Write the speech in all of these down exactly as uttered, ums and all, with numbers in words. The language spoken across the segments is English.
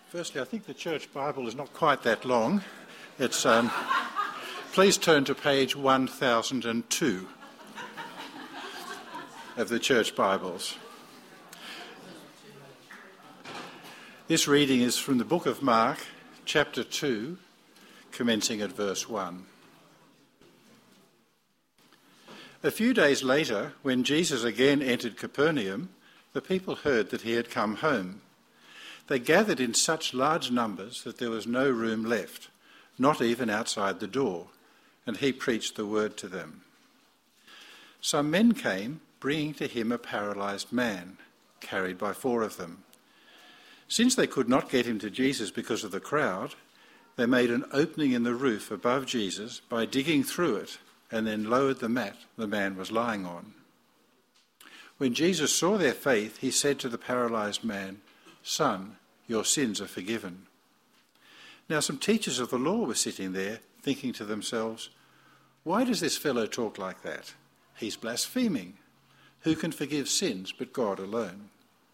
Firstly, I think the Church Bible is not quite that long. It's um, please turn to page one thousand two of the Church Bibles. This reading is from the book of Mark, chapter two, commencing at verse one. A few days later, when Jesus again entered Capernaum, the people heard that he had come home. They gathered in such large numbers that there was no room left, not even outside the door, and he preached the word to them. Some men came, bringing to him a paralysed man, carried by four of them. Since they could not get him to Jesus because of the crowd, they made an opening in the roof above Jesus by digging through it, and then lowered the mat the man was lying on. When Jesus saw their faith, he said to the paralysed man, "Son, your sins are forgiven." Now some teachers of the law were sitting there, thinking to themselves, "Why does this fellow talk like that? He's blaspheming. Who can forgive sins but God alone?"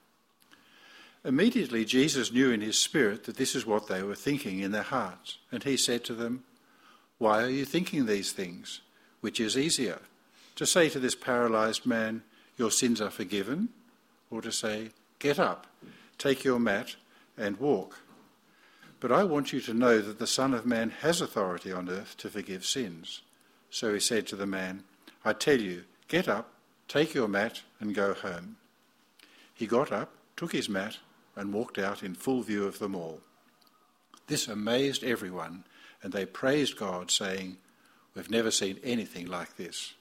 Immediately Jesus knew in his spirit that this is what they were thinking in their hearts, and he said to them, "Why are you thinking these things? Which is easier, to say to this paralysed man, 'Your sins are forgiven,' or to say, 'Get up, take your mat and walk'? But I want you to know that the Son of Man has authority on earth to forgive sins." So he said to the man, "I tell you, get up, take your mat and go home." He got up, took his mat and walked out in full view of them all. This amazed everyone, and they praised God, saying, "We've never seen anything like this."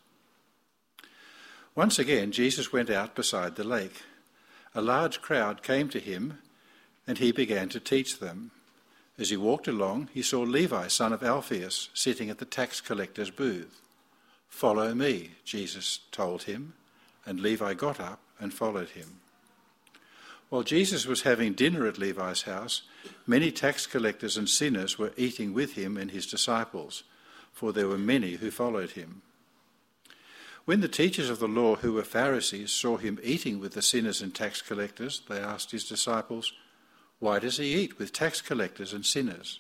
Once again, Jesus went out beside the lake. A large crowd came to him, and he began to teach them. As he walked along, he saw Levi, son of Alphaeus, sitting at the tax collector's booth. "Follow me," Jesus told him, and Levi got up and followed him. While Jesus was having dinner at Levi's house, many tax collectors and sinners were eating with him and his disciples, for there were many who followed him. When the teachers of the law, who were Pharisees, saw him eating with the sinners and tax collectors, they asked his disciples, "Why does he eat with tax collectors and sinners?"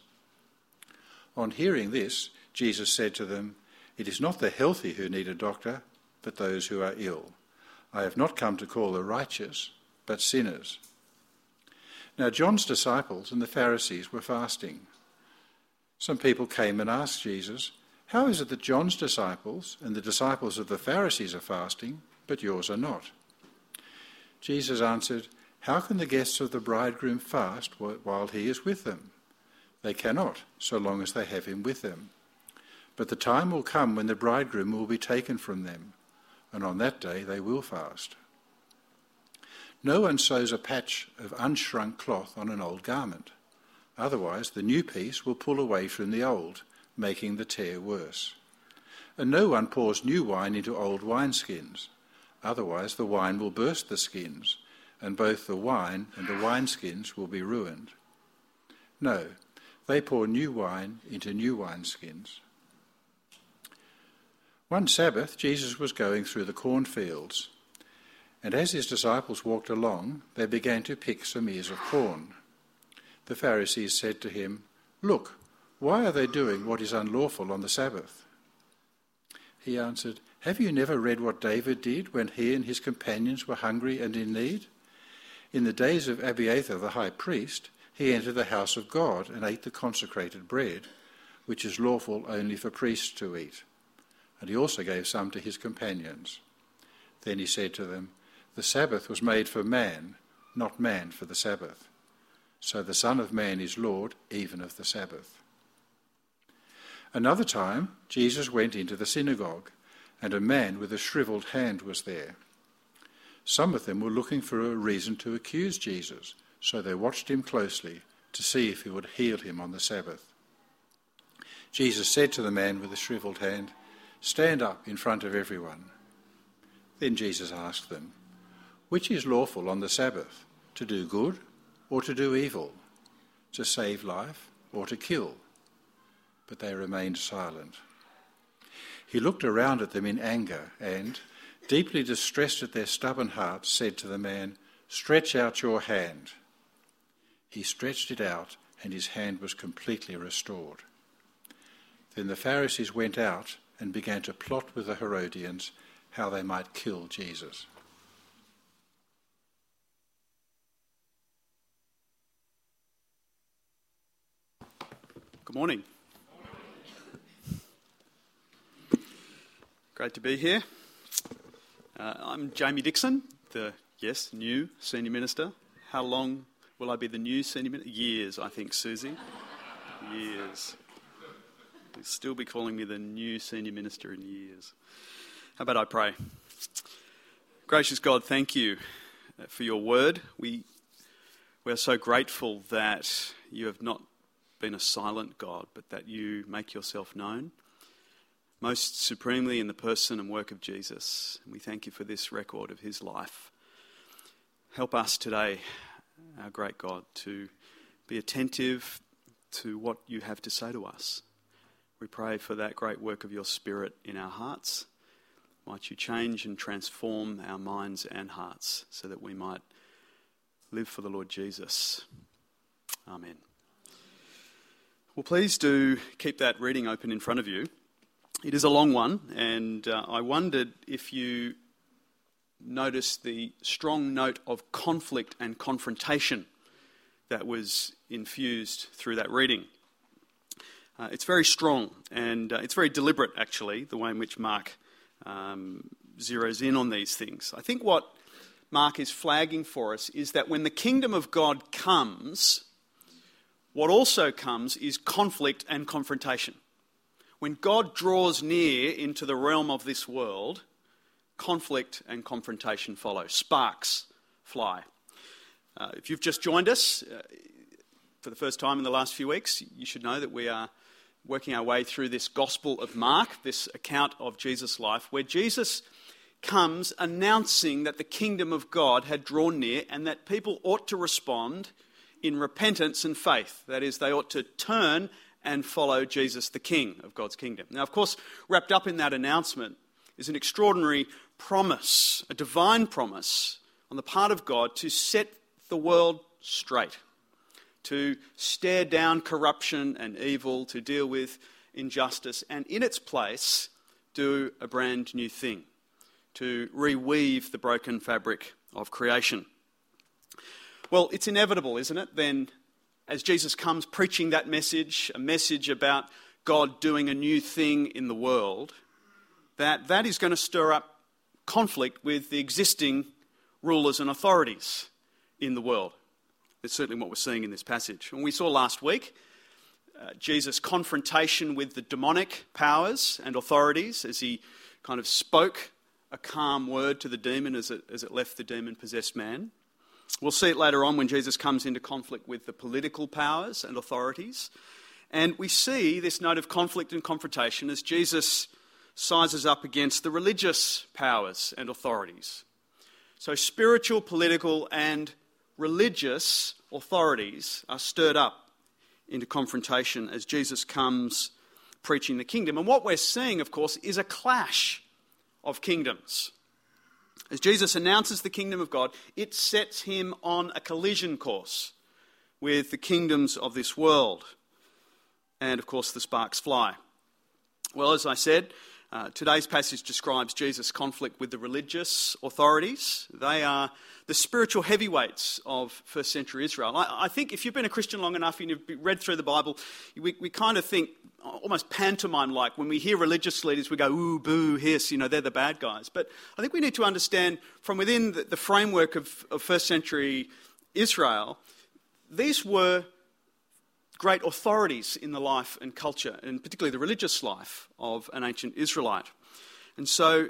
On hearing this, Jesus said to them, "It is not the healthy who need a doctor, but those who are ill. I have not come to call the righteous, but sinners." Now John's disciples and the Pharisees were fasting. Some people came and asked Jesus, "How is it that John's disciples and the disciples of the Pharisees are fasting, but yours are not?" Jesus answered, "How can the guests of the bridegroom fast while he is with them? They cannot, so long as they have him with them. But the time will come when the bridegroom will be taken from them, and on that day they will fast. No one sews a patch of unshrunk cloth on an old garment. Otherwise the new piece will pull away from the old, making the tear worse. And no one pours new wine into old wineskins. Otherwise the wine will burst the skins, and both the wine and the wineskins will be ruined. No, they pour new wine into new wineskins." One Sabbath, Jesus was going through the cornfields, and as his disciples walked along, they began to pick some ears of corn. The Pharisees said to him, "Look, why are they doing what is unlawful on the Sabbath?" He answered, "Have you never read what David did when he and his companions were hungry and in need? In the days of Abiathar the high priest, he entered the house of God and ate the consecrated bread, which is lawful only for priests to eat. And he also gave some to his companions. Then he said to them, 'The Sabbath was made for man, not man for the Sabbath. So the Son of Man is Lord even of the Sabbath.'" Another time, Jesus went into the synagogue, and a man with a shriveled hand was there. Some of them were looking for a reason to accuse Jesus, so they watched him closely to see if he would heal him on the Sabbath. Jesus said to the man with the shriveled hand, "Stand up in front of everyone." Then Jesus asked them, "Which is lawful on the Sabbath, to do good or to do evil, to save life or to kill?" But they remained silent. He looked around at them in anger and, deeply distressed at their stubborn hearts, said to the man, "Stretch out your hand." He stretched it out, and his hand was completely restored. Then the Pharisees went out and began to plot with the Herodians how they might kill Jesus. Good morning. Great to be here. Uh, I'm Jamie Dixon, the, yes, new Senior Minister. How long will I be the new Senior Minister? Years, I think, Susie. Years. You'll still be calling me the new Senior Minister in years. How about I pray? Gracious God, thank you for your word. We, we are so grateful that you have not been a silent God, but that you make yourself known, most supremely in the person and work of Jesus. And we thank you for this record of his life. Help us today, our great God, to be attentive to what you have to say to us. We pray for that great work of your Spirit in our hearts. Might you change and transform our minds and hearts so that we might live for the Lord Jesus. Amen. Well, please do keep that reading open in front of you. It is a long one, and uh, I wondered if you noticed the strong note of conflict and confrontation that was infused through that reading. Uh, it's very strong, and uh, it's very deliberate, actually, the way in which Mark um, zeroes in on these things. I think what Mark is flagging for us is that when the kingdom of God comes, what also comes is conflict and confrontation. When God draws near into the realm of this world, conflict and confrontation follow. Sparks fly. Uh, if you've just joined us uh, for the first time in the last few weeks, you should know that we are working our way through this Gospel of Mark, this account of Jesus' life, where Jesus comes announcing that the kingdom of God had drawn near and that people ought to respond in repentance and faith. That is, they ought to turn and follow Jesus, the King of God's kingdom. Now, of course, wrapped up in that announcement is an extraordinary promise, a divine promise on the part of God to set the world straight, to stare down corruption and evil, to deal with injustice, and in its place, do a brand new thing, to reweave the broken fabric of creation. Well, it's inevitable, isn't it, then, as Jesus comes preaching that message, a message about God doing a new thing in the world, that that is going to stir up conflict with the existing rulers and authorities in the world. That's certainly what we're seeing in this passage. And we saw last week uh, Jesus' confrontation with the demonic powers and authorities as he kind of spoke a calm word to the demon as it, as it left the demon-possessed man. We'll see it later on when Jesus comes into conflict with the political powers and authorities. And we see this note of conflict and confrontation as Jesus sizes up against the religious powers and authorities. So spiritual, political, and religious authorities are stirred up into confrontation as Jesus comes preaching the kingdom. And what we're seeing, of course, is a clash of kingdoms. As Jesus announces the kingdom of God, it sets him on a collision course with the kingdoms of this world. And, of course, the sparks fly. Well, as I said, uh, today's passage describes Jesus' conflict with the religious authorities. They are the spiritual heavyweights of first century Israel. I, I think if you've been a Christian long enough and you've read through the Bible, we, we kind of think, almost pantomime-like, when we hear religious leaders, we go, ooh, boo, hiss, you know, they're the bad guys. But I think we need to understand from within the, the framework of, of first century Israel, these were great authorities in the life and culture, and particularly the religious life of an ancient Israelite. And so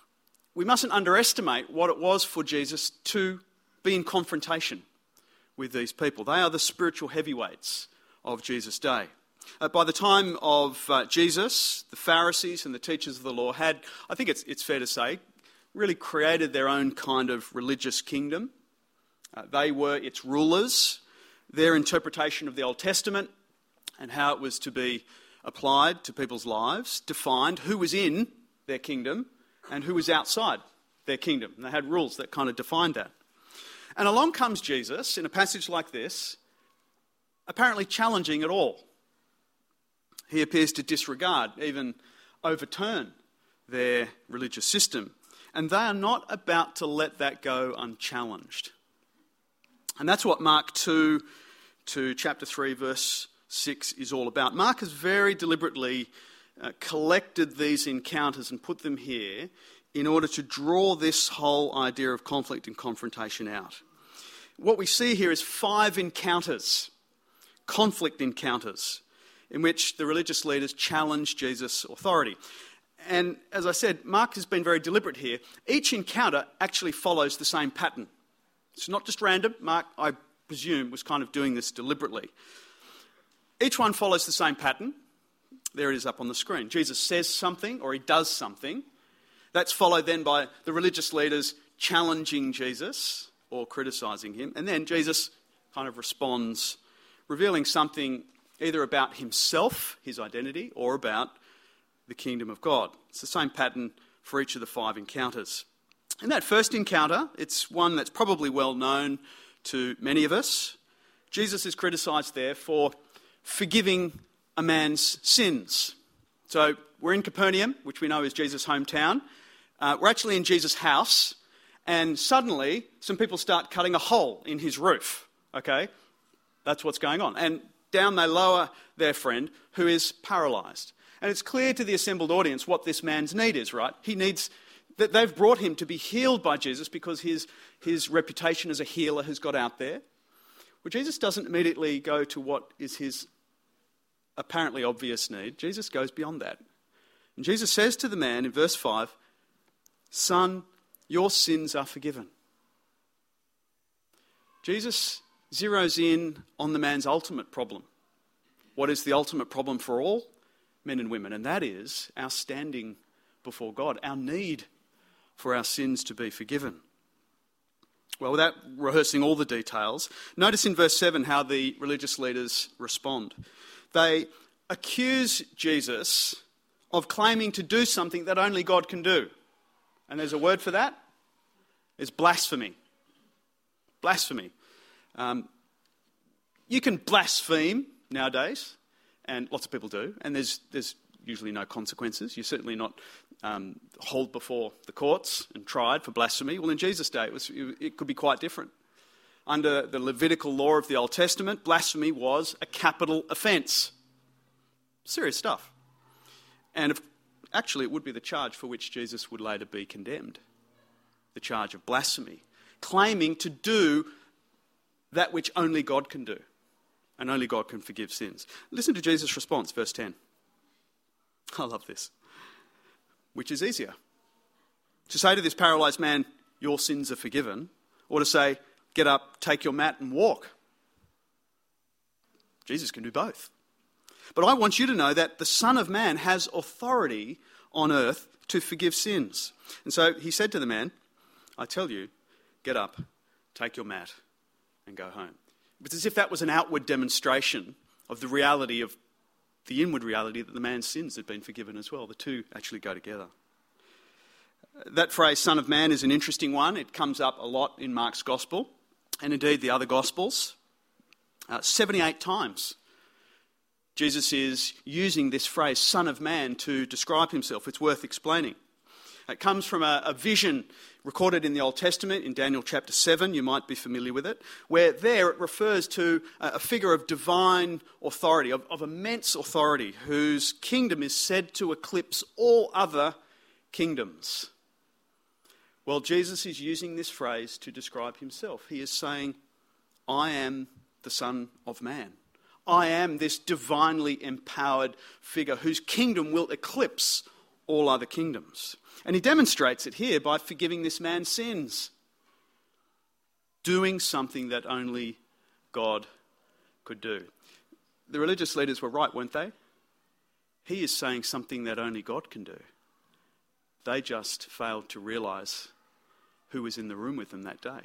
we mustn't underestimate what it was for Jesus to be in confrontation with these people. They are the spiritual heavyweights of Jesus' day. Uh, by the time of uh, Jesus, the Pharisees and the teachers of the law had, I think it's, it's fair to say, really created their own kind of religious kingdom. Uh, they were its rulers. Their interpretation of the Old Testament and how it was to be applied to people's lives defined who was in their kingdom and who was outside their kingdom. And they had rules that kind of defined that. And along comes Jesus in a passage like this apparently challenging at all. He appears to disregard, even overturn their religious system. And they are not about to let that go unchallenged. And that's what Mark two to chapter three, verse six is all about. Mark has very deliberately uh, collected these encounters and put them here in order to draw this whole idea of conflict and confrontation out. What we see here is five encounters, conflict encounters, in which the religious leaders challenge Jesus' authority. And as I said, Mark has been very deliberate here. Each encounter actually follows the same pattern. It's not just random. Mark, I presume, was kind of doing this deliberately. Each one follows the same pattern. There it is up on the screen. Jesus says something or he does something. That's followed then by the religious leaders challenging Jesus or criticising him. And then Jesus kind of responds, revealing something either about himself, his identity, or about the kingdom of God. It's the same pattern for each of the five encounters. In that first encounter, it's one that's probably well known to many of us. Jesus is criticised there for forgiving a man's sins. So we're in Capernaum, which we know is Jesus' hometown. Uh, we're actually in Jesus' house, and suddenly some people start cutting a hole in his roof. Okay, that's what's going on. And down they lower their friend, who is paralysed. And it's clear to the assembled audience what this man's need is, right? He needs, that they've brought him to be healed by Jesus because his, his reputation as a healer has got out there. Well, Jesus doesn't immediately go to what is his apparently obvious need. Jesus goes beyond that. And Jesus says to the man in verse five, "Son, your sins are forgiven." Jesus zeroes in on the man's ultimate problem. What is the ultimate problem for all men and women? And that is our standing before God, our need for our sins to be forgiven. Well, without rehearsing all the details, notice in verse seven how the religious leaders respond. They accuse Jesus of claiming to do something that only God can do. And there's a word for that. It's blasphemy. Blasphemy. Um, you can blaspheme nowadays, and lots of people do, and there's there's usually no consequences. You're certainly not um, hauled before the courts and tried for blasphemy. Well, in Jesus' day, it, was, it could be quite different. Under the Levitical law of the Old Testament, blasphemy was a capital offence. Serious stuff. And if, actually, it would be the charge for which Jesus would later be condemned. The charge of blasphemy. Claiming to do that which only God can do. And only God can forgive sins. Listen to Jesus' response, verse ten. I love this. Which is easier? To say to this paralysed man, "Your sins are forgiven," or to say, "Get up, take your mat and walk"? Jesus can do both. But I want you to know that the Son of Man has authority on earth to forgive sins. And so he said to the man, "I tell you, get up, take your mat and go home." It's as if that was an outward demonstration of the reality of the inward reality that the man's sins had been forgiven as well. The two actually go together. That phrase, Son of Man, is an interesting one. It comes up a lot in Mark's Gospel, and indeed the other Gospels. Uh, seventy-eight times Jesus is using this phrase, Son of Man, to describe himself. It's worth explaining. It comes from a, a vision recorded in the Old Testament, in Daniel chapter seven, you might be familiar with it, where there it refers to a, a figure of divine authority, of, of immense authority, whose kingdom is said to eclipse all other kingdoms. Well, Jesus is using this phrase to describe himself. He is saying, I am the Son of Man. I am this divinely empowered figure whose kingdom will eclipse all other kingdoms. And he demonstrates it here by forgiving this man's sins. Doing something that only God could do. The religious leaders were right, weren't they? He is saying something that only God can do. They just failed to realise who was in the room with them that day.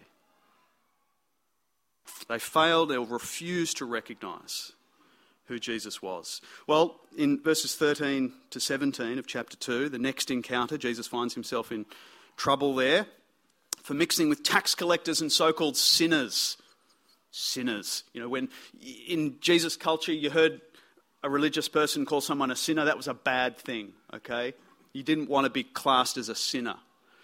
They failed or refused to recognise who Jesus was. Well, in verses thirteen to seventeen of chapter two, the next encounter, Jesus finds himself in trouble there for mixing with tax collectors and so-called sinners. sinners. You know, when in Jesus' culture you heard a religious person call someone a sinner, that was a bad thing, okay? You didn't want to be classed as a sinner.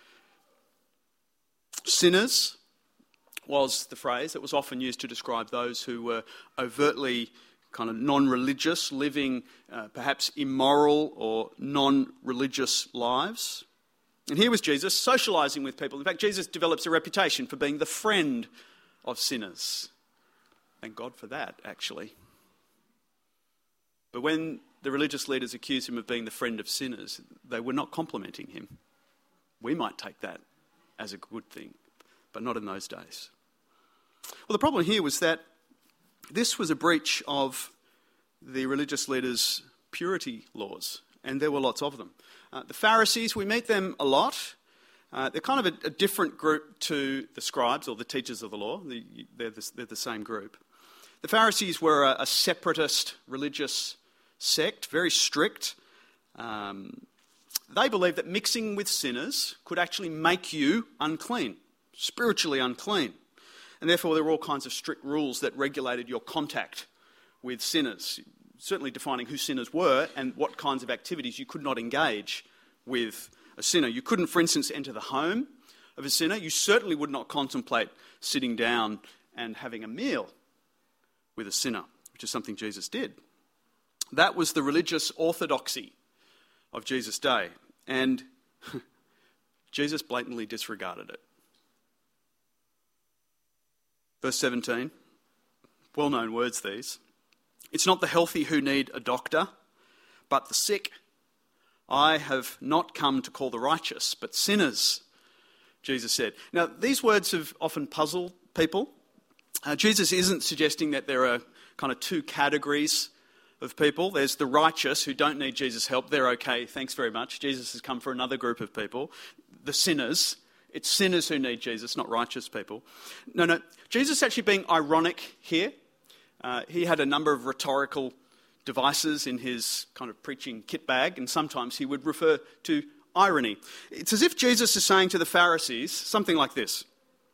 Sinners was the phrase that was often used to describe those who were overtly kind of non-religious, living uh, perhaps immoral or non-religious lives. And here was Jesus socialising with people. In fact, Jesus develops a reputation for being the friend of sinners. Thank God for that, actually. But when the religious leaders accused him of being the friend of sinners, they were not complimenting him. We might take that as a good thing, but not in those days. Well, the problem here was that this was a breach of the religious leaders' purity laws, and there were lots of them. Uh, the Pharisees, we meet them a lot. Uh, they're kind of a, a different group to the scribes or the teachers of the law. The, they're, the, they're the same group. The Pharisees were a, a separatist religious sect, very strict. Um, they believed that mixing with sinners could actually make you unclean, spiritually unclean. And therefore there were all kinds of strict rules that regulated your contact with sinners, certainly defining who sinners were and what kinds of activities you could not engage with a sinner. You couldn't, for instance, enter the home of a sinner. You certainly would not contemplate sitting down and having a meal with a sinner, which is something Jesus did. That was the religious orthodoxy of Jesus' day, and Jesus blatantly disregarded it. Verse seventeen, well-known words these. It's not the healthy who need a doctor, but the sick. I have not come to call the righteous, but sinners, Jesus said. Now, these words have often puzzled people. Uh, Jesus isn't suggesting that there are kind of two categories of people. There's the righteous who don't need Jesus' help. They're okay, thanks very much. Jesus has come for another group of people. The sinners. It's sinners who need Jesus, not righteous people. No, no. Jesus is actually being ironic here. Uh, he had a number of rhetorical devices in his kind of preaching kit bag, and sometimes he would refer to irony. It's as if Jesus is saying to the Pharisees something like this.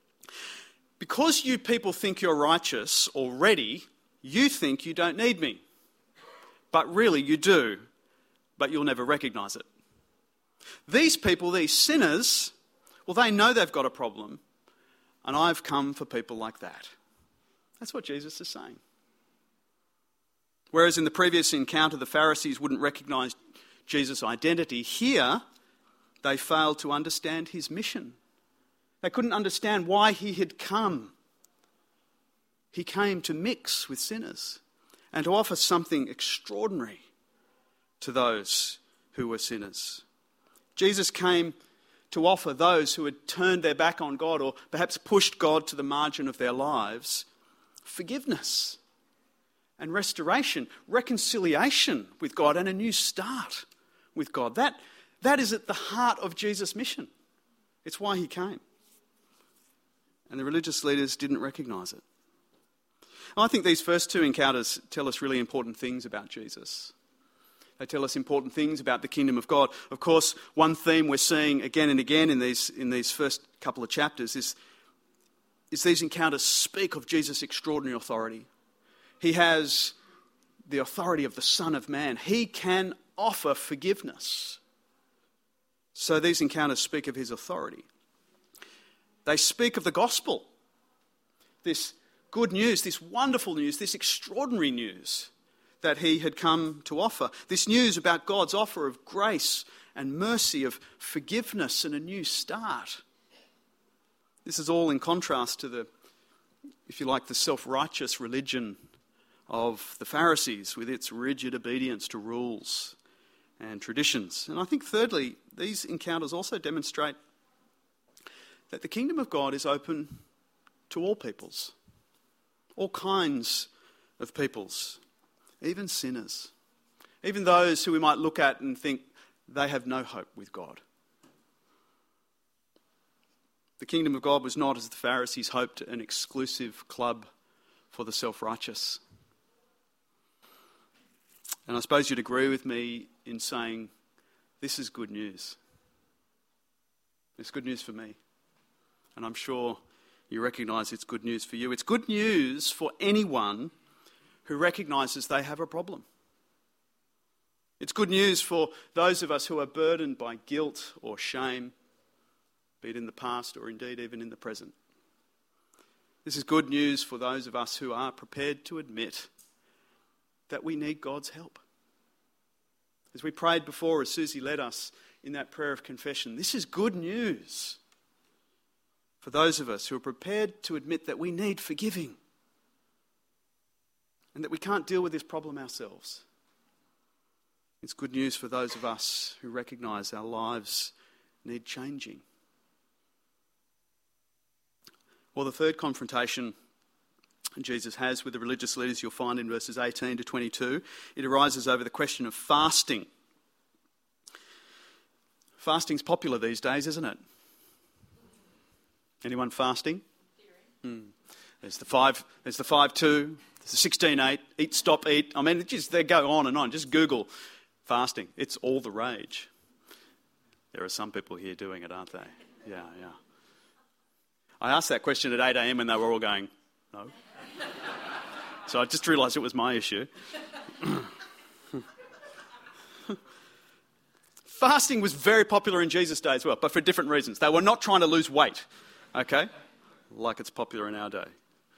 Because you people think you're righteous already, you think you don't need me. But really you do, but you'll never recognise it. These people, these sinners, well, they know they've got a problem, and I've come for people like that. That's what Jesus is saying. Whereas in the previous encounter, the Pharisees wouldn't recognise Jesus' identity, here they failed to understand his mission. They couldn't understand why he had come. He came to mix with sinners and to offer something extraordinary to those who were sinners. Jesus came to offer those who had turned their back on God or perhaps pushed God to the margin of their lives forgiveness and restoration, reconciliation with God and a new start with God. That, that is at the heart of Jesus' mission. It's why he came. And the religious leaders didn't recognise it. I think these first two encounters tell us really important things about Jesus. They tell us important things about the kingdom of God. Of course, one theme we're seeing again and again in these, in these first couple of chapters is, is these encounters speak of Jesus' extraordinary authority. He has the authority of the Son of Man. He can offer forgiveness. So these encounters speak of his authority. They speak of the gospel, this good news, this wonderful news, this extraordinary news that he had come to offer. This news about God's offer of grace and mercy, of forgiveness and a new start. This is all in contrast to the, if you like, the self-righteous religion of the Pharisees with its rigid obedience to rules and traditions. And I think thirdly, these encounters also demonstrate that the kingdom of God is open to all peoples, all kinds of peoples, even sinners, even those who we might look at and think they have no hope with God. The kingdom of God was not, as the Pharisees hoped, an exclusive club for the self-righteous. And I suppose you'd agree with me in saying this is good news. It's good news for me. And I'm sure you recognise it's good news for you. It's good news for anyone who recognises they have a problem. It's good news for those of us who are burdened by guilt or shame, be it in the past or indeed even in the present. This is good news for those of us who are prepared to admit that we need God's help. As we prayed before, as Susie led us in that prayer of confession, this is good news for those of us who are prepared to admit that we need forgiving and that we can't deal with this problem ourselves. It's good news for those of us who recognise our lives need changing. Well, the third confrontation Jesus has with the religious leaders, you'll find in verses eighteen to twenty-two, it arises over the question of fasting. Fasting's popular these days, isn't it? Anyone fasting? Mm. There's the five. There's the five two. There's the sixteen eight. Eat, stop, eat. I mean, just they go on and on. Just Google fasting. It's all the rage. There are some people here doing it, aren't they? Yeah, yeah. I asked that question at eight a.m. and they were all going, no. So I just realised it was my issue. Fasting was very popular in Jesus' day as well, but for different reasons. They were not trying to lose weight, okay, like it's popular in our day.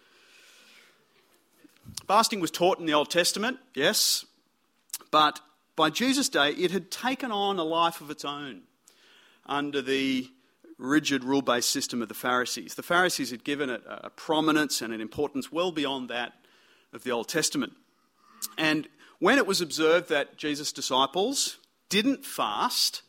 Fasting was taught in the Old Testament, yes, but by Jesus' day it had taken on a life of its own under the rigid rule-based system of the Pharisees. The Pharisees had given it a prominence and an importance well beyond that of the Old Testament. And when it was observed that Jesus' disciples didn't fast,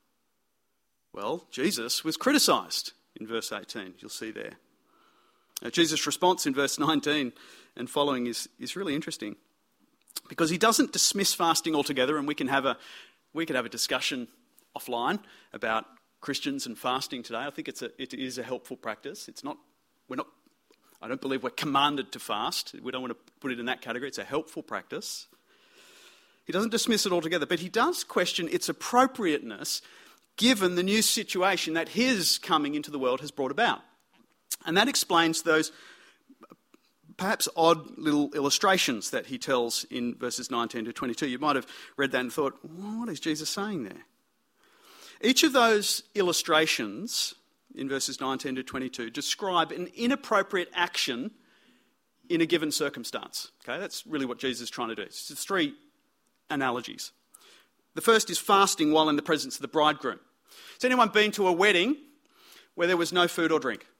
well, Jesus was criticised in verse eighteen. You'll see there. Now, Jesus' response in verse nineteen and following is, is really interesting because he doesn't dismiss fasting altogether, and we can have a we can have a discussion offline about Christians and fasting today. I think it's a it is a helpful practice. It's not we're not I don't believe we're commanded to fast. We don't want to put it in that category. It's a helpful practice. He doesn't dismiss it altogether, but he does question its appropriateness given the new situation that his coming into the world has brought about. And that explains those perhaps odd little illustrations that he tells in verses nineteen to twenty-two. You might have read that and thought, well, what is Jesus saying there? Each of those illustrations in verses nineteen to twenty-two describe an inappropriate action in a given circumstance. Okay, that's really what Jesus is trying to do. It's three analogies. The first is fasting while in the presence of the bridegroom. Has anyone been to a wedding where there was no food or drink?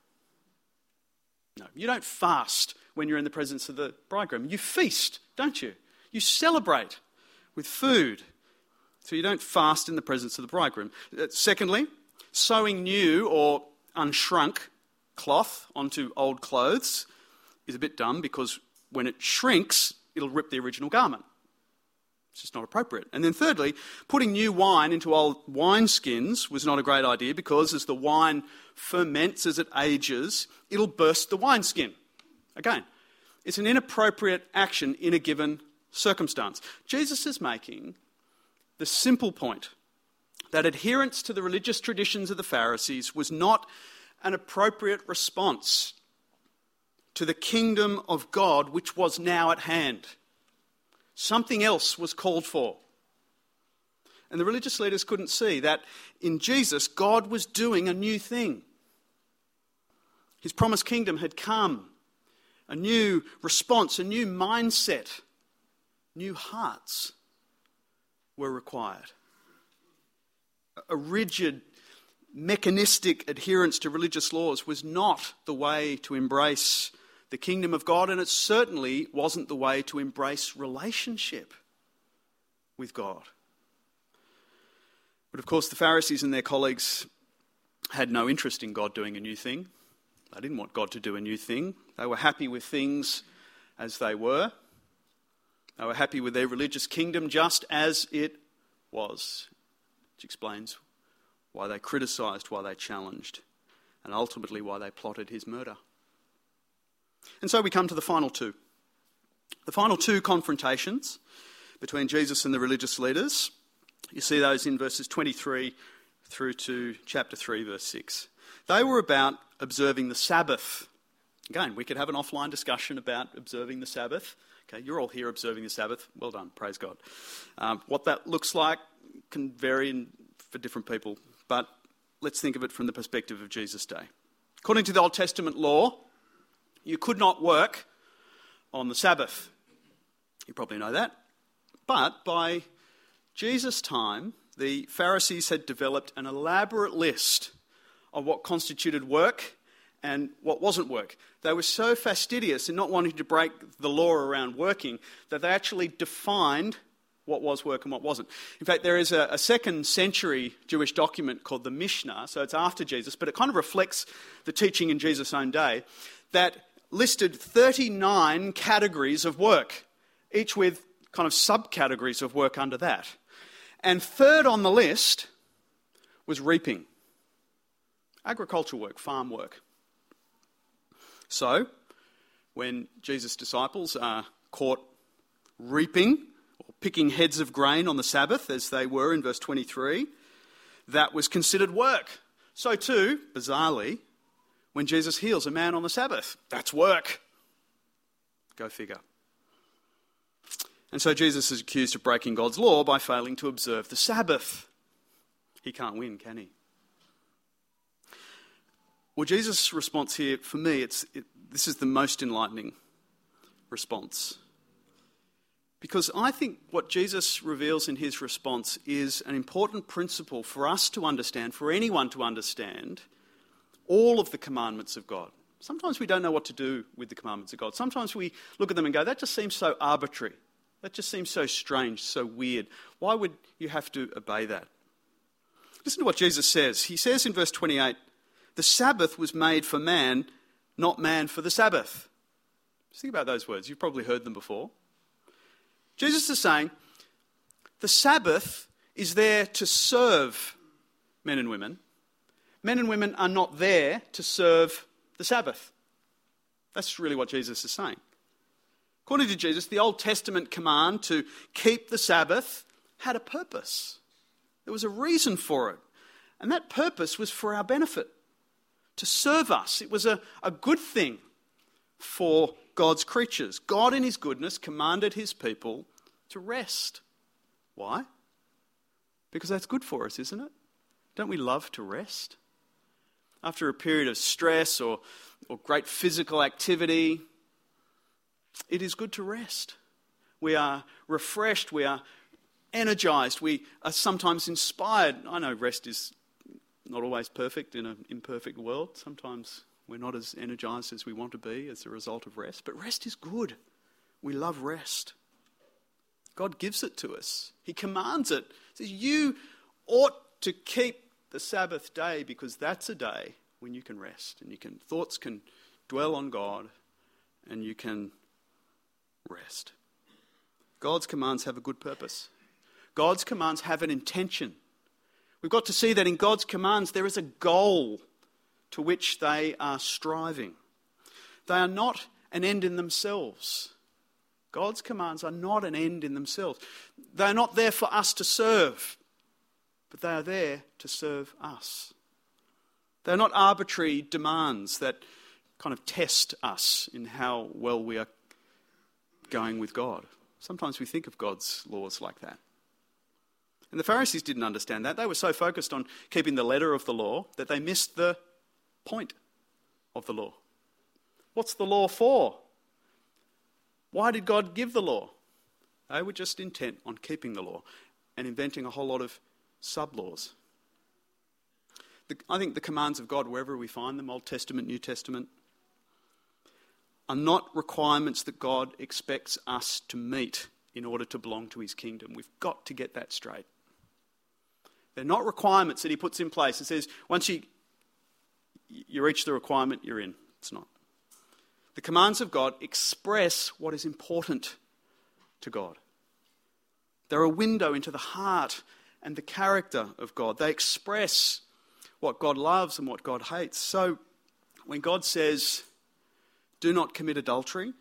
No, you don't fast when you're in the presence of the bridegroom. You feast, don't you? You celebrate with food. So you don't fast in the presence of the bridegroom. Uh, secondly, sewing new or unshrunk cloth onto old clothes is a bit dumb because when it shrinks, it'll rip the original garment. It's just not appropriate. And then thirdly, putting new wine into old wineskins was not a great idea because as the wine ferments, as it ages, it'll burst the wineskin. Again, it's an inappropriate action in a given circumstance. Jesus is making the simple point that adherence to the religious traditions of the Pharisees was not an appropriate response to the kingdom of God which was now at hand. Something else was called for. And the religious leaders couldn't see that in Jesus, God was doing a new thing. His promised kingdom had come. A new response, a new mindset, new hearts were required. A rigid, mechanistic adherence to religious laws was not the way to embrace the kingdom of God, and it certainly wasn't the way to embrace relationship with God. But of course, the Pharisees and their colleagues had no interest in God doing a new thing. They didn't want God to do a new thing. They were happy with things as they were. They were happy with their religious kingdom just as it was, which explains why they criticised, why they challenged, and ultimately why they plotted his murder. And so we come to the final two. The final two confrontations between Jesus and the religious leaders. You see those in verses twenty-three through to chapter three, verse six. They were about observing the Sabbath. Again, we could have an offline discussion about observing the Sabbath. Okay, you're all here observing the Sabbath. Well done, praise God. Um, what that looks like can vary in, for different people, but let's think of it from the perspective of Jesus' day. According to the Old Testament law, you could not work on the Sabbath. You probably know that. But by Jesus' time, the Pharisees had developed an elaborate list of what constituted work and what wasn't work. They were so fastidious in not wanting to break the law around working that they actually defined what was work and what wasn't. In fact, there is a, a second century Jewish document called the Mishnah, so it's after Jesus, but it kind of reflects the teaching in Jesus' own day, that listed thirty-nine categories of work, each with kind of subcategories of work under that. And third on the list was reaping. Agricultural work, farm work. So, when Jesus' disciples are caught reaping or picking heads of grain on the Sabbath, as they were in verse twenty-three, that was considered work. So too, bizarrely, when Jesus heals a man on the Sabbath, that's work. Go figure. And so Jesus is accused of breaking God's law by failing to observe the Sabbath. He can't win, can he? Well, Jesus' response here, for me, it's it, this is the most enlightening response. Because I think what Jesus reveals in his response is an important principle for us to understand, for anyone to understand, all of the commandments of God. Sometimes we don't know what to do with the commandments of God. Sometimes we look at them and go, that just seems so arbitrary. That just seems so strange, so weird. Why would you have to obey that? Listen to what Jesus says. He says in verse twenty-eight, the Sabbath was made for man, not man for the Sabbath. Just think about those words. You've probably heard them before. Jesus is saying the Sabbath is there to serve men and women. Men and women are not there to serve the Sabbath. That's really what Jesus is saying. According to Jesus, the Old Testament command to keep the Sabbath had a purpose. There was a reason for it. And that purpose was for our benefit, to serve us. It was a, a good thing for God's creatures. God in his goodness commanded his people to rest. Why? Because that's good for us, isn't it? Don't we love to rest? After a period of stress or, or great physical activity, it is good to rest. We are refreshed, we are energized, we are sometimes inspired. I know rest is not always perfect in an imperfect world. Sometimes we're not as energized as we want to be as a result of rest. But rest is good. We love rest. God gives it to us. He commands it. He says, you ought to keep the Sabbath day because that's a day when you can rest and you can thoughts can dwell on God and you can rest. God's commands have a good purpose. God's commands have an intention. We've got to see that in God's commands there is a goal to which they are striving. They are not an end in themselves. God's commands are not an end in themselves. They are not there for us to serve, but they are there to serve us. They're not arbitrary demands that kind of test us in how well we are going with God. Sometimes we think of God's laws like that. And the Pharisees didn't understand that. They were so focused on keeping the letter of the law that they missed the point of the law. What's the law for? Why did God give the law? They were just intent on keeping the law and inventing a whole lot of sub-laws. The, I think the commands of God, wherever we find them, Old Testament, New Testament, are not requirements that God expects us to meet in order to belong to his kingdom. We've got to get that straight. They're not requirements that he puts in place and says, once you, you reach the requirement, you're in. It's not. The commands of God express what is important to God. They're a window into the heart and the character of God. They express what God loves and what God hates. So when God says, do not commit adultery,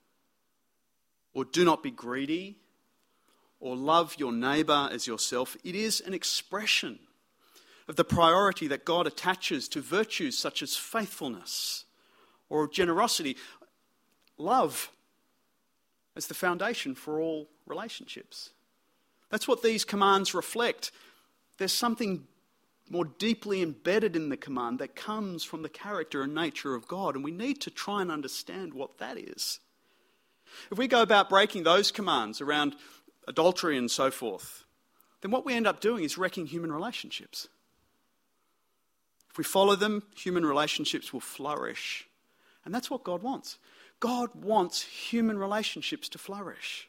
or do not be greedy, or love your neighbour as yourself, it is an expression of the priority that God attaches to virtues such as faithfulness or generosity, love as the foundation for all relationships. That's what these commands reflect. There's something more deeply embedded in the command that comes from the character and nature of God, and we need to try and understand what that is. If we go about breaking those commands around adultery and so forth, then what we end up doing is wrecking human relationships. If we follow them, human relationships will flourish. And that's what God wants. God wants human relationships to flourish.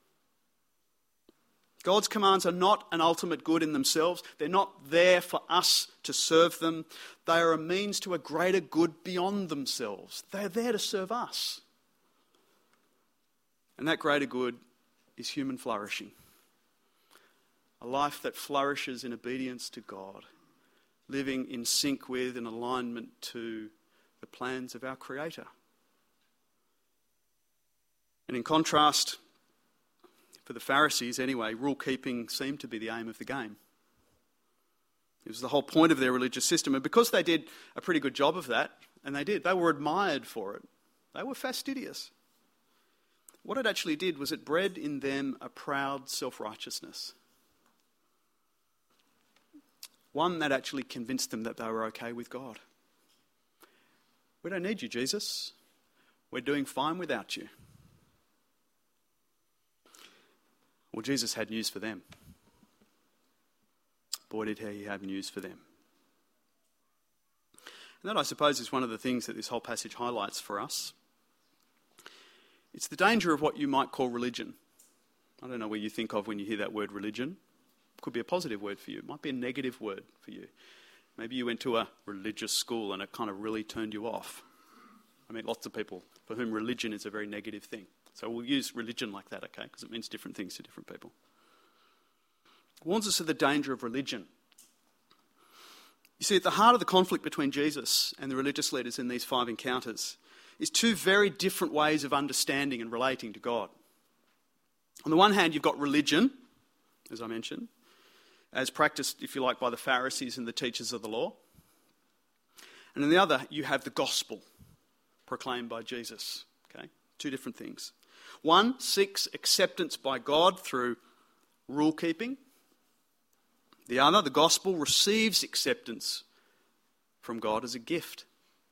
God's commands are not an ultimate good in themselves. They're not there for us to serve them. They are a means to a greater good beyond themselves. They're there to serve us. And that greater good is human flourishing. A life that flourishes in obedience to God, living in sync with and alignment to the plans of our Creator. And in contrast, for the Pharisees anyway, rule-keeping seemed to be the aim of the game. It was the whole point of their religious system. And because they did a pretty good job of that, and they did, they were admired for it. They were fastidious. What it actually did was it bred in them a proud self-righteousness. One that actually convinced them that they were okay with God. We don't need you, Jesus. We're doing fine without you. Well, Jesus had news for them. Boy, did he have news for them. And that, I suppose, is one of the things that this whole passage highlights for us. It's the danger of what you might call religion. I don't know what you think of when you hear that word religion. It could be a positive word for you. It might be a negative word for you. Maybe you went to a religious school and it kind of really turned you off. I mean, lots of people for whom religion is a very negative thing. So we'll use religion like that, okay, because it means different things to different people. It warns us of the danger of religion. You see, at the heart of the conflict between Jesus and the religious leaders in these five encounters is two very different ways of understanding and relating to God. On the one hand, you've got religion, as I mentioned, as practiced, if you like, by the Pharisees and the teachers of the law. And on the other, you have the gospel proclaimed by Jesus. Okay, two different things. One seeks acceptance by God through rule keeping. The other, the gospel, receives acceptance from God as a gift.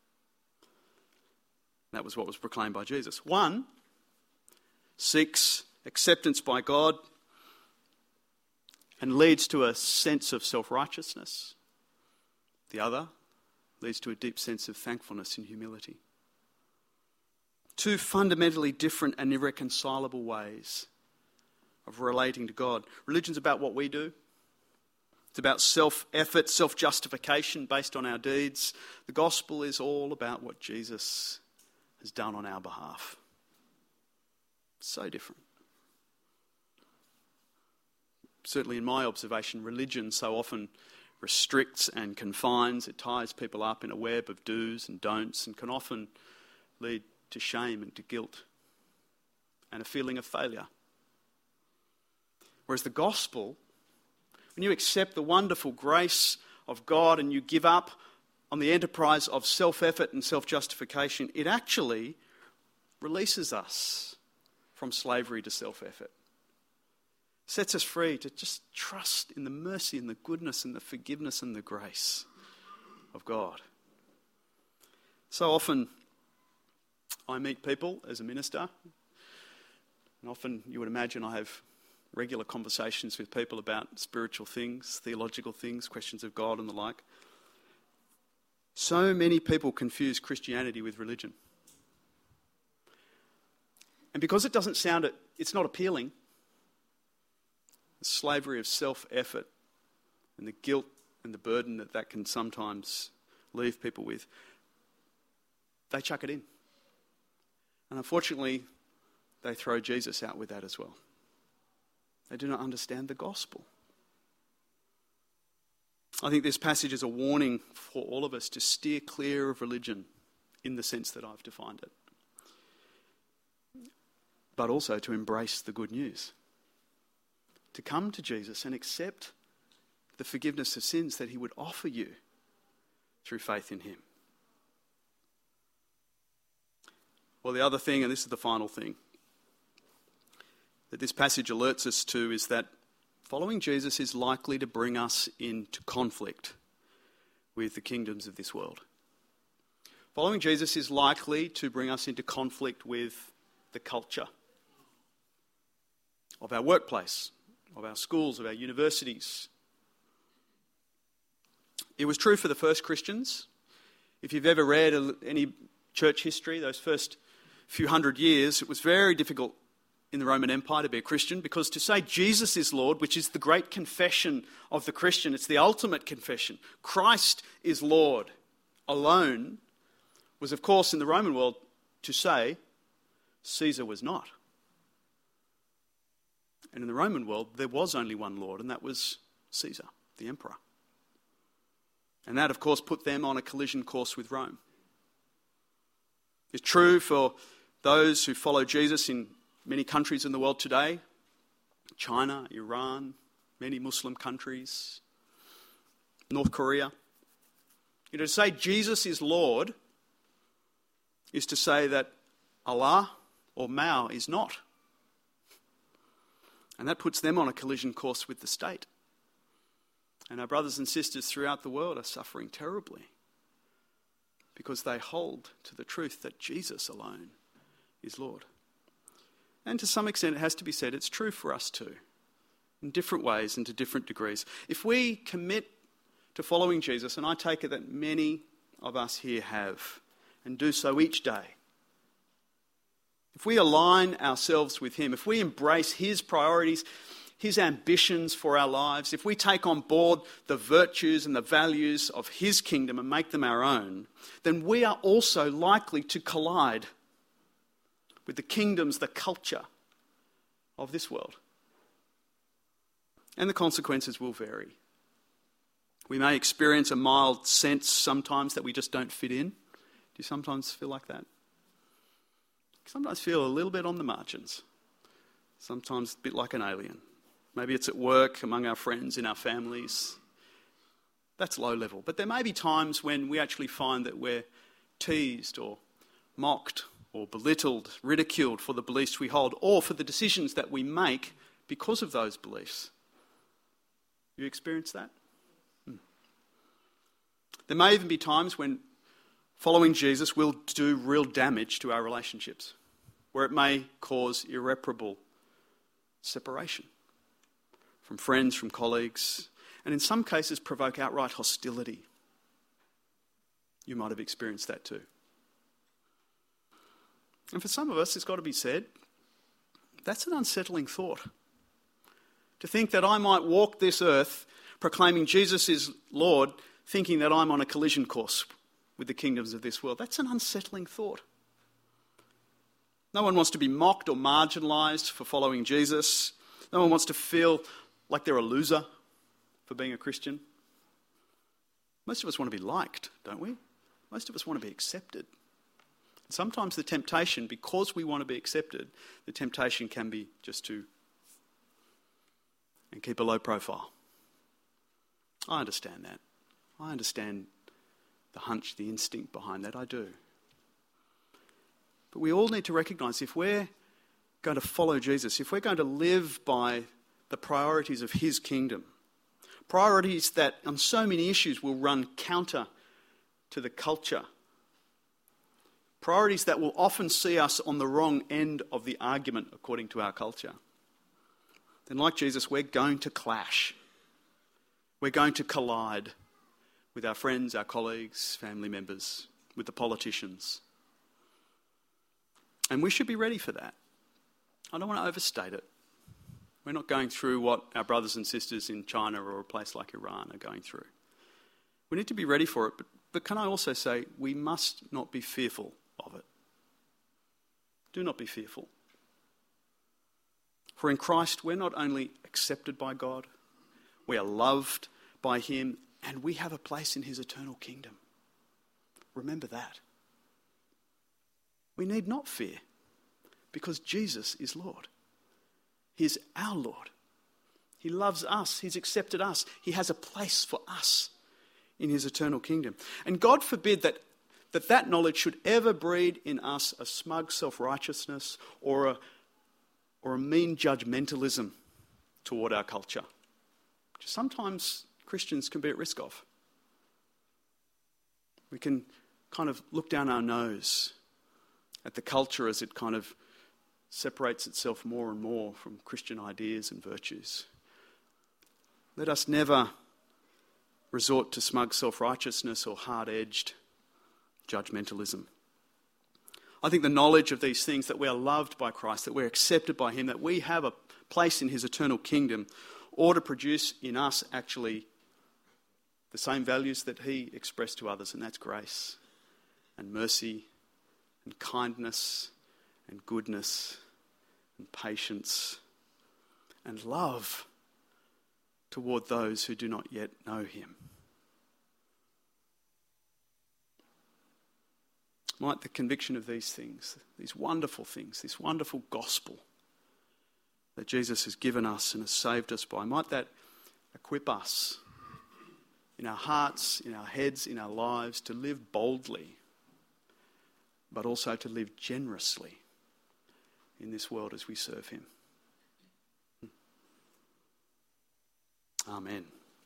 That was what was proclaimed by Jesus. One seeks acceptance by God and leads to a sense of self-righteousness. The other leads to a deep sense of thankfulness and humility. Two fundamentally different and irreconcilable ways of relating to God. Religion's about what we do. It's about self-effort, self-justification based on our deeds. The gospel is all about what Jesus has done on our behalf. So different. Certainly in my observation, religion so often restricts and confines. It ties people up in a web of do's and don'ts and can often lead to shame and to guilt and a feeling of failure. Whereas the gospel, when you accept the wonderful grace of God and you give up on the enterprise of self-effort and self-justification, it actually releases us from slavery to self-effort. Sets us free to just trust in the mercy and the goodness and the forgiveness and the grace of God. So often I meet people as a minister, and often you would imagine I have regular conversations with people about spiritual things, theological things, questions of God and the like. So many people confuse Christianity with religion. And because it doesn't sound, it's not appealing, the slavery of self-effort and the guilt and the burden that that can sometimes leave people with, they chuck it in. And unfortunately, they throw Jesus out with that as well. They do not understand the gospel. I think this passage is a warning for all of us to steer clear of religion in the sense that I've defined it, but also to embrace the good news. To come to Jesus and accept the forgiveness of sins that he would offer you through faith in him. Well, the other thing, and this is the final thing, that this passage alerts us to is that following Jesus is likely to bring us into conflict with the kingdoms of this world. Following Jesus is likely to bring us into conflict with the culture of our workplace, of our schools, of our universities. It was true for the first Christians. If you've ever read any church history, those first few hundred years, it was very difficult in the Roman Empire to be a Christian, because to say Jesus is Lord, which is the great confession of the Christian, it's the ultimate confession, Christ is Lord alone, was of course in the Roman world to say Caesar was not. And in the Roman world there was only one Lord, and that was Caesar, the emperor. And that of course put them on a collision course with Rome. It's true for those who follow Jesus in many countries in the world today, China, Iran, many Muslim countries, North Korea. You know, to say Jesus is Lord is to say that Allah or Mao is not. And that puts them on a collision course with the state. And our brothers and sisters throughout the world are suffering terribly because they hold to the truth that Jesus alone is Lord. And to some extent, it has to be said, it's true for us too, in different ways and to different degrees. If we commit to following Jesus, and I take it that many of us here have, and do so each day, if we align ourselves with him, if we embrace his priorities, his ambitions for our lives, if we take on board the virtues and the values of his kingdom and make them our own, then we are also likely to collide with the kingdoms, the culture of this world. And the consequences will vary. We may experience a mild sense sometimes that we just don't fit in. Do you sometimes feel like that? Sometimes feel a little bit on the margins. Sometimes a bit like an alien. Maybe it's at work, among our friends, in our families. That's low level. But there may be times when we actually find that we're teased or mocked or belittled, ridiculed for the beliefs we hold, or for the decisions that we make because of those beliefs. You experience that? Hmm. There may even be times when following Jesus will do real damage to our relationships, where it may cause irreparable separation from friends, from colleagues, and in some cases provoke outright hostility. You might have experienced that too. And for some of us, it's got to be said, that's an unsettling thought. To think that I might walk this earth proclaiming Jesus is Lord, thinking that I'm on a collision course with the kingdoms of this world, that's an unsettling thought. No one wants to be mocked or marginalised for following Jesus. No one wants to feel like they're a loser for being a Christian. Most of us want to be liked, don't we? Most of us want to be accepted. Sometimes the temptation, because we want to be accepted, the temptation can be just to and keep a low profile. I understand that. I understand the hunch, the instinct behind that. I do. But we all need to recognise if we're going to follow Jesus, if we're going to live by the priorities of his kingdom, priorities that on so many issues will run counter to the culture, priorities that will often see us on the wrong end of the argument according to our culture, then like Jesus, we're going to clash. We're going to collide with our friends, our colleagues, family members, with the politicians. And we should be ready for that. I don't want to overstate it. We're not going through what our brothers and sisters in China or a place like Iran are going through. We need to be ready for it, but, but can I also say we must not be fearful of it. Do not be fearful. For in Christ we're not only accepted by God, we are loved by him, and we have a place in his eternal kingdom. Remember that. We need not fear, because Jesus is Lord. He is our Lord. He loves us. He's accepted us. He has a place for us in his eternal kingdom. And God forbid that that, that knowledge should ever breed in us a smug self-righteousness or a, or a mean judgmentalism toward our culture, which sometimes Christians can be at risk of. We can kind of look down our nose at the culture as it kind of separates itself more and more from Christian ideas and virtues. Let us never resort to smug self-righteousness or hard-edged judgmentalism. I think the knowledge of these things, that we are loved by Christ, that we're accepted by him, that we have a place in his eternal kingdom, ought to produce in us actually the same values that he expressed to others, and that's grace and mercy and kindness and goodness and patience and love toward those who do not yet know him. Might the conviction of these things, these wonderful things, this wonderful gospel that Jesus has given us and has saved us by, might that equip us in our hearts, in our heads, in our lives to live boldly, but also to live generously in this world as we serve him. Amen.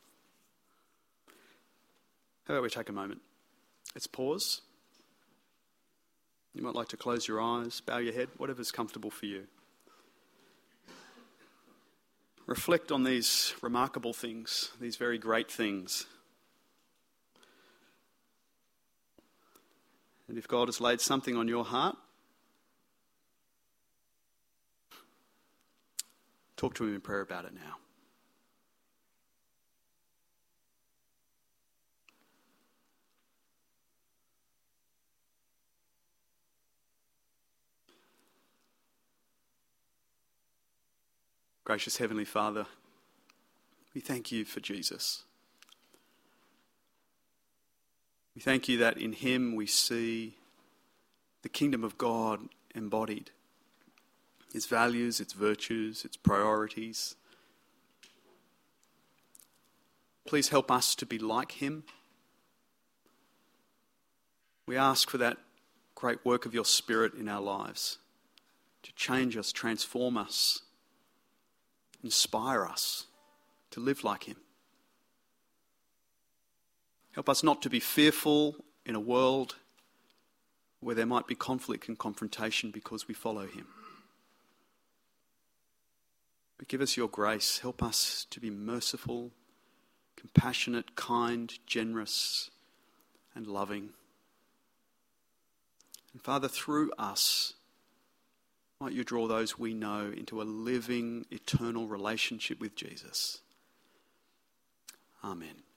How about we take a moment? Let's pause. You might like to close your eyes, bow your head, whatever's comfortable for you. Reflect on these remarkable things, these very great things. And if God has laid something on your heart, talk to him in prayer about it now. Gracious Heavenly Father, we thank you for Jesus. We thank you that in him we see the kingdom of God embodied, its values, its virtues, its priorities. Please help us to be like him. We ask for that great work of your Spirit in our lives, to change us, transform us, inspire us to live like him. Help us not to be fearful in a world where there might be conflict and confrontation because we follow him. But give us your grace. Help us to be merciful, compassionate, kind, generous, and loving. And Father, through us, might you draw those we know into a living, eternal relationship with Jesus. Amen.